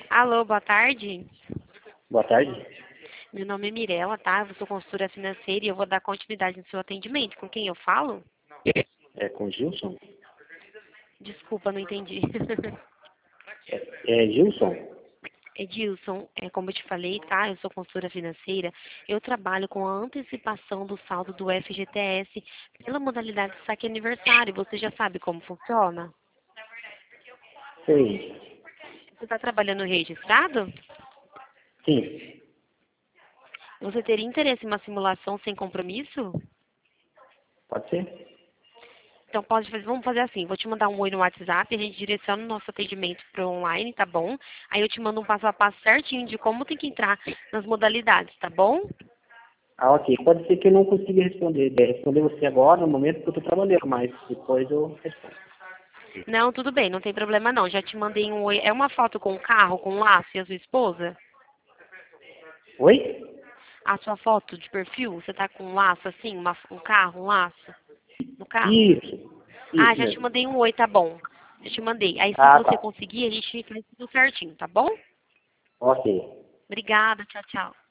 Alô, boa tarde. Boa tarde. Meu nome é Mirela, tá? Eu sou consultora financeira e eu vou dar continuidade no seu atendimento. Com quem eu falo? É com Gilson? Desculpa, não entendi. É Gilson? Edilson, como eu te falei, tá? Eu sou consultora financeira. Eu trabalho com a antecipação do saldo do FGTS pela modalidade de saque aniversário. Você já sabe como funciona? Sei. Você está trabalhando registrado? Sim. Você teria interesse em uma simulação sem compromisso? Pode ser? Então vamos fazer assim, vou te mandar um oi no WhatsApp, a gente direciona o nosso atendimento para online, tá bom? Aí eu te mando um passo a passo certinho de como tem que entrar nas modalidades, tá bom? Ah, ok. Pode ser que eu não consiga responder. Responder você agora, no momento que eu estou trabalhando, mas depois eu respondo. Não, tudo bem, não tem problema não. Já te mandei um oi. É uma foto com o carro, com o laço e a sua esposa? Oi? A sua foto de perfil, você tá com um laço assim, um carro, um laço no carro? Isso. Ah, Isso já te mesmo. mandei um oi, tá bom. Já te mandei. Aí assim que Ah, você tá. conseguir, a gente faz tudo certinho, tá bom? Ok. Obrigada, tchau, tchau.